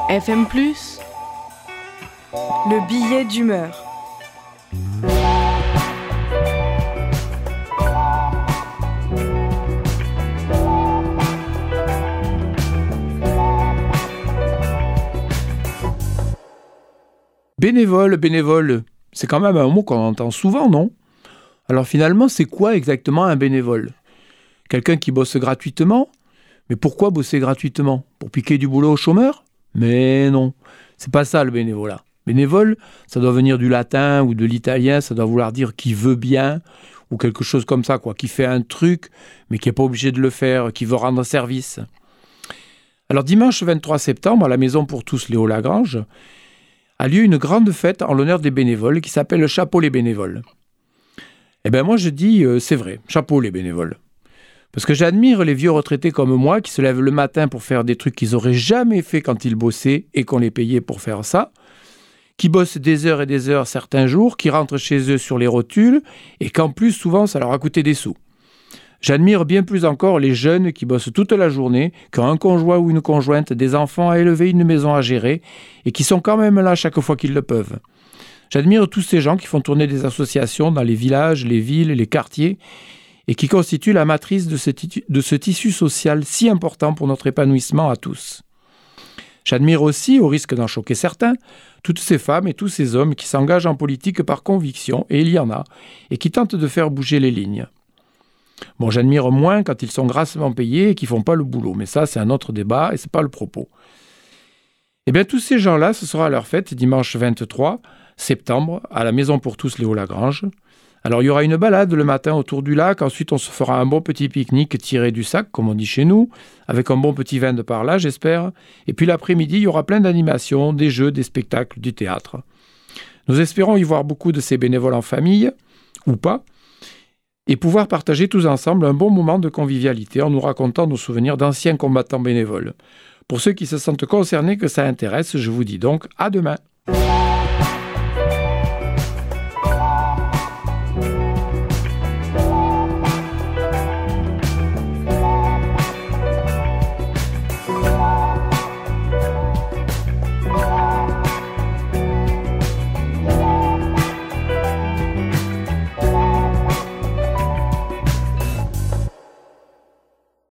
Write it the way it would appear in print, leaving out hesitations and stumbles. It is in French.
FM+, le billet d'humeur. Bénévole, c'est quand même un mot qu'on entend souvent, non ? Alors finalement, c'est quoi exactement un bénévole ? Quelqu'un qui bosse gratuitement ? Mais pourquoi bosser gratuitement ? Pour piquer du boulot aux chômeurs ? Mais non, c'est pas ça le bénévolat. Bénévole, ça doit venir du latin ou de l'italien, ça doit vouloir dire qui veut bien, ou quelque chose comme ça, quoi, qui fait un truc, mais qui n'est pas obligé de le faire, qui veut rendre service. Alors dimanche 23 septembre, à la Maison pour tous Léo Lagrange, a lieu une grande fête en l'honneur des bénévoles qui s'appelle Chapeau les bénévoles. Eh bien moi je dis, c'est vrai, chapeau les bénévoles. Parce que j'admire les vieux retraités comme moi qui se lèvent le matin pour faire des trucs qu'ils n'auraient jamais fait quand ils bossaient et qu'on les payait pour faire ça, qui bossent des heures et des heures certains jours, qui rentrent chez eux sur les rotules et qu'en plus souvent ça leur a coûté des sous. J'admire bien plus encore les jeunes qui bossent toute la journée, qui ont un conjoint ou une conjointe, des enfants à élever, une maison à gérer et qui sont quand même là chaque fois qu'ils le peuvent. J'admire tous ces gens qui font tourner des associations dans les villages, les villes, les quartiers et qui constituent la matrice de ce tissu social si important pour notre épanouissement à tous. J'admire aussi, au risque d'en choquer certains, toutes ces femmes et tous ces hommes qui s'engagent en politique par conviction, et il y en a, et qui tentent de faire bouger les lignes. Bon, j'admire moins quand ils sont grassement payés et qui ne font pas le boulot, mais ça, c'est un autre débat et ce n'est pas le propos. Eh bien, tous ces gens-là, ce sera leur fête dimanche 23 septembre à la Maison pour tous Léo Lagrange. Alors, il y aura une balade le matin autour du lac, ensuite on se fera un bon petit pique-nique tiré du sac, comme on dit chez nous, avec un bon petit vin de par là, j'espère. Et puis l'après-midi, il y aura plein d'animations, des jeux, des spectacles, du théâtre. Nous espérons y voir beaucoup de ces bénévoles en famille, ou pas, et pouvoir partager tous ensemble un bon moment de convivialité en nous racontant nos souvenirs d'anciens combattants bénévoles. Pour ceux qui se sentent concernés que ça intéresse, je vous dis donc à demain.